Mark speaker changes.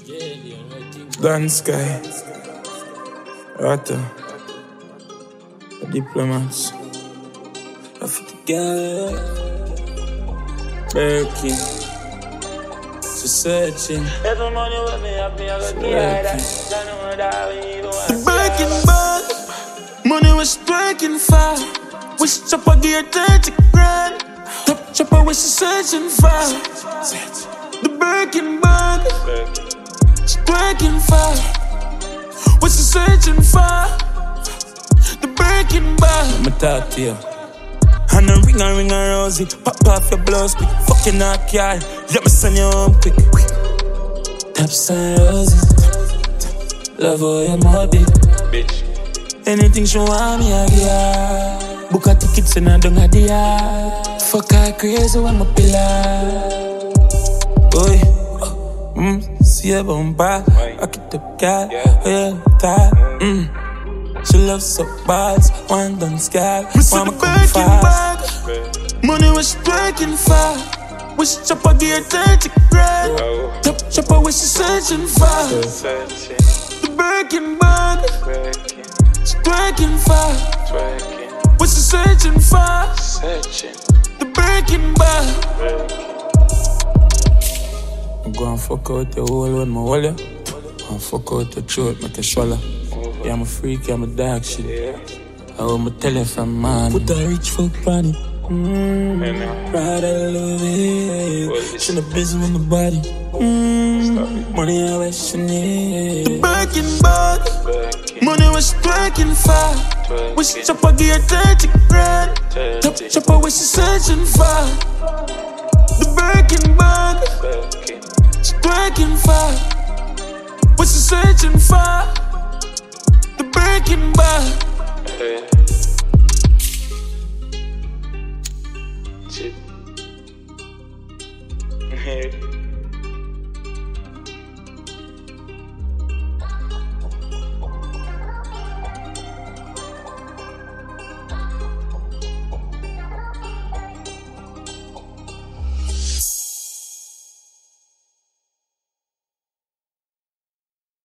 Speaker 1: Dan Sky, Rata, the Diplomats, Africa, Berkey, so searching.
Speaker 2: Every morning when me happy, I go get that.
Speaker 1: The Birkin bag, money was striking far. Wish chopper gear 30 grand. Top chopper was searching for. The Birkin bag, striking far. What's she searching for? The Birkin bag. I'ma talk to you. And a ring a rosy. Pop off your blouse quick. Fucking knock yard. Let me send you home quick. Taps and roses. Love how you mob it.
Speaker 2: Bitch.
Speaker 1: Anything she want me, I give her. Book her tickets and I don't have the yard. Fuck her crazy when my pillar. Boy, see her bumper. I keep the cat, yeah, tired. She loves so bad, one done sky. One me come fast. Money was working for. Wish chopper gear 30 grand. Top chopper what she searching for. The Birkin bag. Twerking for. What she searching for? The Birkin bag. I'm gonna fuck out the hole when I hold you. I'm fuck out the throat, make you swallow. Yeah, I'm a freak, I'm a dog shit. I want me tell you from man. Put a rich folk on it. Pride, I love it. She not busy with the body. Money, I wish she need. The Birkin bag. Money was twerking for. Wish chopper gear 30 grand. Top chopper what she searching for. The Birkin bag. Twerking for. What she searching for. The Birkin bag.
Speaker 2: Chip.